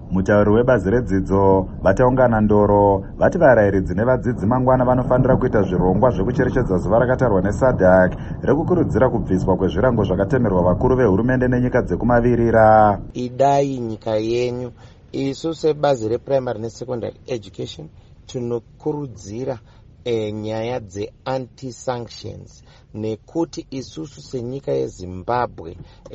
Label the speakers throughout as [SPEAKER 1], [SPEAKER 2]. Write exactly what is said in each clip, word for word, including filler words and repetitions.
[SPEAKER 1] Mutauri webazi redzidzo vataungana ndoro vati varayiridzi nevadzidzi mangwana vanofanira kuita zvirongwa zvekucherechedza zuva rakatarwa nesadhak rekukurudzira kubviswa kwezvirango zvakatemerwa vakuru vehurumende nenyika dzekumavirira.
[SPEAKER 2] Idai nyika yenyu isu sebazi reprimary nesecondary education tinokurudzira E, nyaya dze-anti-sanctions nekuti isusu senyika yeZimbabwe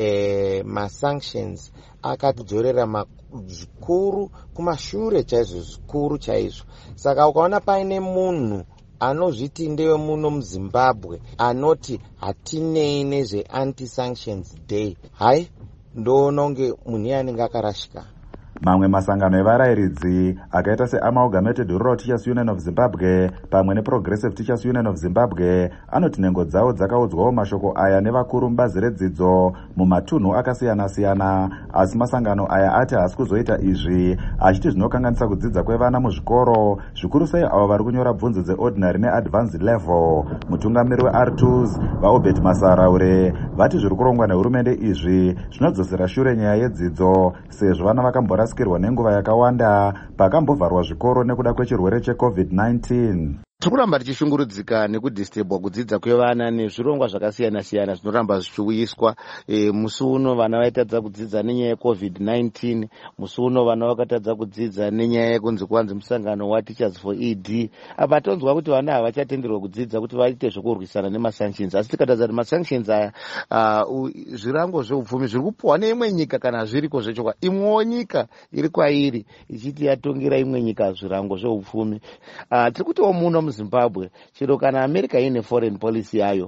[SPEAKER 2] e, ma-sanctions akatidzorera zvikuru kumashure chaizvo zvikuru chaizvo. Saka ukaona paine munhu anozviti ndewe muno muZimbabwe anoti hatinei nezve-anti-sanctions day, hai ndoona unge munhu iye anenge akarashika.
[SPEAKER 1] Mamwe masangano evarayiridzi akaita seAmalgamated Rural Teachers Union of Zimbabwe pamwe neProgressive Teachers Union of Zimbabwe anoti nhengo dzavo dzakaudzwawo mashoko aya nevakuru mubazi redzidzo mumatunhu akasiyana-siyana, asi masangano aya ati haasi kuzoita izvi achiti zvinokanganisa kudzidza kwevana muzvikoro, zvikuru sei avo vari kunyora bvunzo dzeordinary neadvanced level. Mutungamiri weR two s vaObert Masaraure vati zviri kurongwa nehurumende izvi zvinodzosera shure nyaya yedzidzo sezvo vana vakambora rasikirwa nenguva yakawanda pakambovharwa zvikoro nekuda kwechirwere checovid nineteen.
[SPEAKER 3] Tikuramba tichishungurudzika nekudhisturbwa kudzidza kwevana nezvirongwa zvakasiyana-siyana zvinoramba zvichiuyiswa. E, musi uno vana vaitadza kudzidza nenyaya yecovid nineteen, musi uno vana vakatadza kudzidza nenyaya yekunzi kuwanzi musangano waTeachers for E D. Apa tonzwa kuti vana havachatenderwa kudzidza kuti vaite zvokurwisana nemasanctions, asi tikatadza kuti masanctions aya uh, zvirango zveupfumi zviri kupuwa neimwe nyika kana zviriko zvechokwa imwewo nyika iri kwairi ichiti yatongera imwe nyika zvirango zveupfumi. Uh, tiri kutiwo muno Zimbabwe chero kana America ine foreign policy yayo,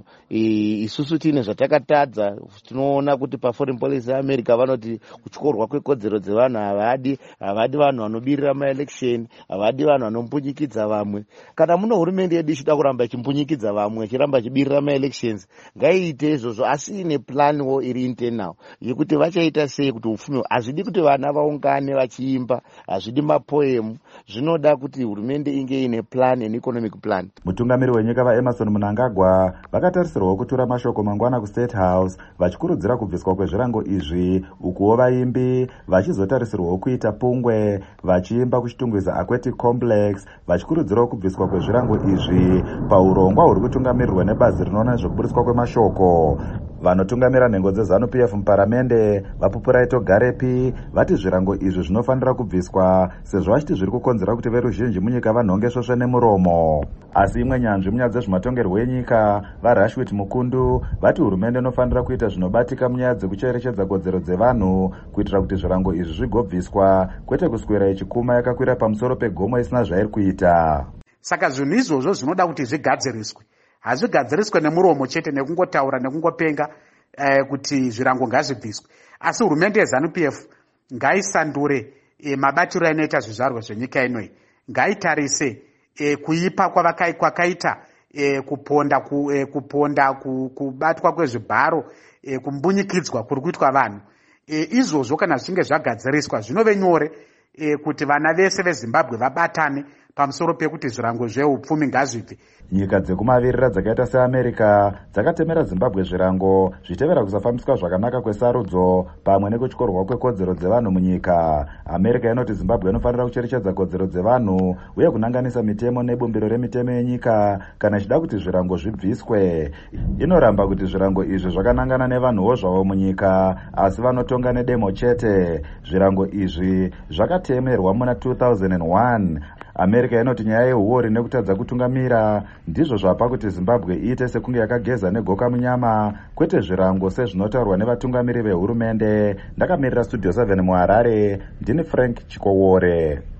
[SPEAKER 3] isusu tine zvatakatadza. Tinoona kuti pa foreign policy ya America vanoti kutyorwa kwekodzero dzevanhu havadi, havadi vanhu vanobirira maelection, havadi vanhu vanompunyikidza vamwe. Kana muno hurumende yedu ichida kuramba ichimpunyikidza vamwe, chiramba chibirira maelections, ngaiite izvozvo asi ine plan wo iri internal yekuti vachaita sei kuti upfumi. Hazvidi kuti vana vaungane vachiimba, hazvidi mapoemu, zvinoda kuti hurumende inge ine plan and economic plan.
[SPEAKER 1] Mutungamiri wenyika vaEmerson Mnangagwa vakatarisirwa kutura mashoko mangwana kuState House vachikurudzira kubviswa kwezvirango izvi, ukuwo vaimbi vachizotarisirwa kuita pungwe vachiimba kuchitungwiza Aquatic Complex vachikurudzira kubviswa kwezvirango izvi paurongwa huri kutungamirirwa nebazi rinoona nezvekuburiswa kwemashoko. Vanotungamira nhengo dzeZANU-P F muparamende vaPupuraito Garepi vati zvirango izvi zvinofanira kubviswa sezvo vachiti zviri kukonzera kuti veruzhinji munyika vanhonge svosve nemuromo. Asi imwe nyanzvi munyaya dzezvematongerwo enyika vaRashwit Mukundu vati hurumende inofanira kuita zvinobatika munyaya dzekucherechedza kodzero dzevanhu kuitira kuti zvirango izvi zvigobviswa, kwete kuswera ichikuma yakakwira pamusoro pegomo isina zvairi kuita.
[SPEAKER 4] Saka zvinhu izvozvo zvinoda kuti zvigadziriswe, hazvigadziriswe nemuromo chete nekungotaura nekungopenga eh, kuti zvirango ngazvibviswe, asi hurumende yeZANU-P F ngaisandure eh, mabatiro ainoita zvizvarwa zvenyika inoi, ngaitarise E, kuipa kwakaita e, kuponda, ku, e, kuponda ku, kubatwa kwezvibharo e, kumbunyikidzwa kuri kuitwa vanhu e, izvozvo kana zvichinge zvagadziriswa zvinove nyore e, kuti vana vese veZimbabwe vabatane pamusoro pekuti zvirango zveupfumi ngazvibve.
[SPEAKER 1] Nyika dzekumavirira dzakaita seAmerica dzakatemera Zimbabwe zvirango zvitevera kusafambiswa zvakanaka kwesarudzo pamwe nekutyorwa kwekodzero dzevanhu munyika. America inoti Zimbabwe inofanira kucherechedza kodzero dzevanhu uye kunanganisa mitemo nebumbiro remitemo yenyika kana ichida kuti zvirango zvibviswe. Inoramba kuti zvirango izvi zvakanangana nevanhuwo zvavo munyika asi vanotonga nedemo chete. Zvirango izvi zvakatemerwa muna two thousand one. America inoti nyaya yehuori nekutadza kutungamira ndizvo zvapa kuti Zimbabwe iite sekunge yakageza negoka munyama, kwete zvirango sezvinotaurwa nevatungamiri vehurumende. Ndakamirira Studio seven muHarare, ndini Frank Chikowore.